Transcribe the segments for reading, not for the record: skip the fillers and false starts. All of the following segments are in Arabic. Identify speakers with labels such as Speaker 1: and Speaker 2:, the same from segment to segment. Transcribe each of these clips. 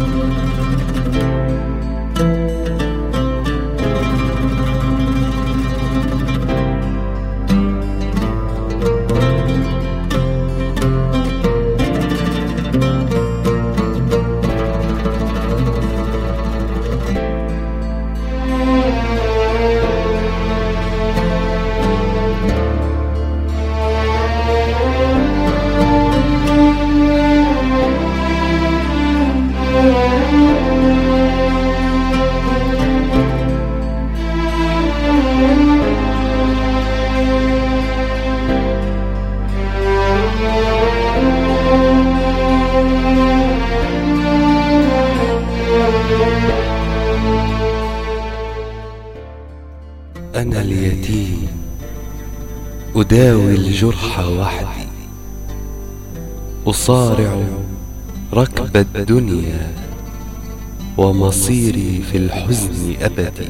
Speaker 1: أنا اليتيم أداوي الجرح وحدي، أصارع ركب الدنيا ومصيري في الحزن أبدي.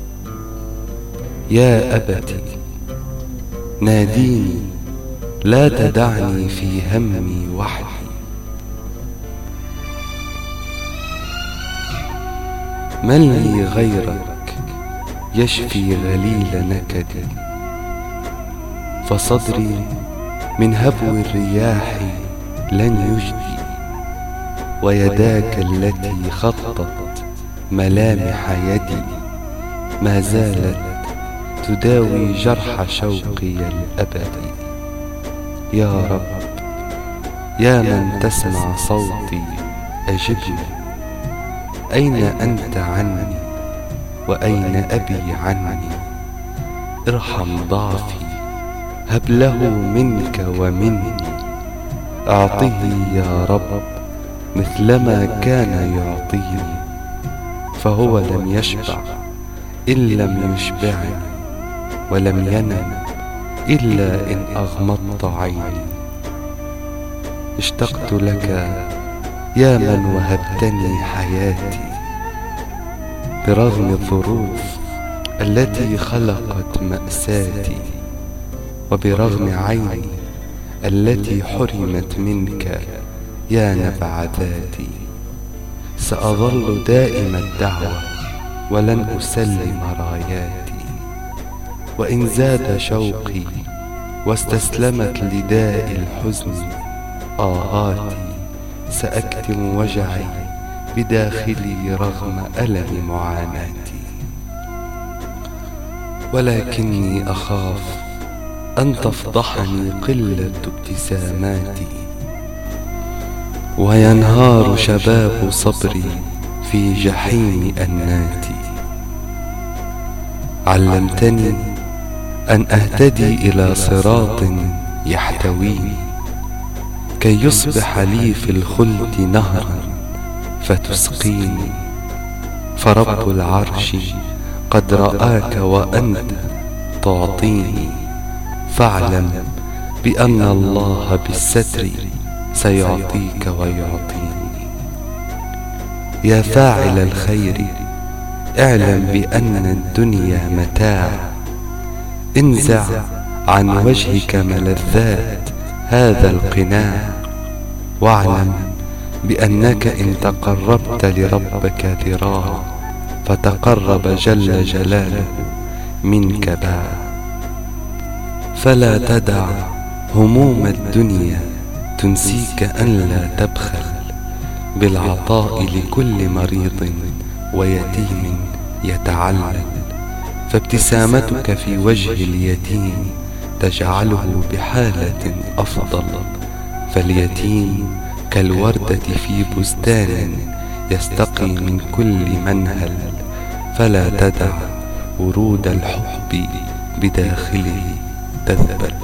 Speaker 1: يا أبتي ناديني لا تدعني في همي وحدي. من لي غيرك يشفي غليل نكدي، فصدري من هبو الرياح لن يجدي، ويداك التي خطت ملامح يدي ما زالت تداوي جرح شوقي الأبدي. يا رب يا من تسمع صوتي أجبني، أين أنت عني وأين أبي عني؟ ارحم ضعفي هب له منك ومني، أعطه يا رب مثلما كان يعطيني، فهو لم يشبع إن لم يشبعني، ولم ينم إلا إن أغمضت عيني. اشتقت لك يا من وهبتني حياتي، برغم الظروف التي خلقت مأساتي، وبرغم عيني التي حرمت منك يا نبع ذاتي. سأظل دائم الدعوة ولن أسلم راياتي، وإن زاد شوقي واستسلمت لداء الحزن آهاتي، سأكتم وجعي بداخلي رغم ألم معاناتي. ولكني أخاف أن تفضحني قلة ابتساماتي، وينهار شباب صبري في جحيم أناتي. علمتني أن أهتدي إلى صراط يحتويني، كي يصبح لي في الخلد نهرا فتسقيني. فرب العرش قد رآك وأنت تعطيني، فاعلم بأن الله بالستر سيعطيك ويعطيني. يا فاعل الخير اعلم بأن الدنيا متاع، انزع عن وجهك ملذات هذا القناع، واعلم بأنك إن تقربت لربك ذراع فتقرب جل جلاله منك باع. فلا تدع هموم الدنيا تنسيك أن لا تبخل بالعطاء لكل مريض ويتيم يتعلل، فابتسامتك في وجه اليتيم تجعله بحالة أفضل. فاليتيم كالوردة في بستان يستقي من كل منهل، فلا تدع ورود الحب بداخله تذبل.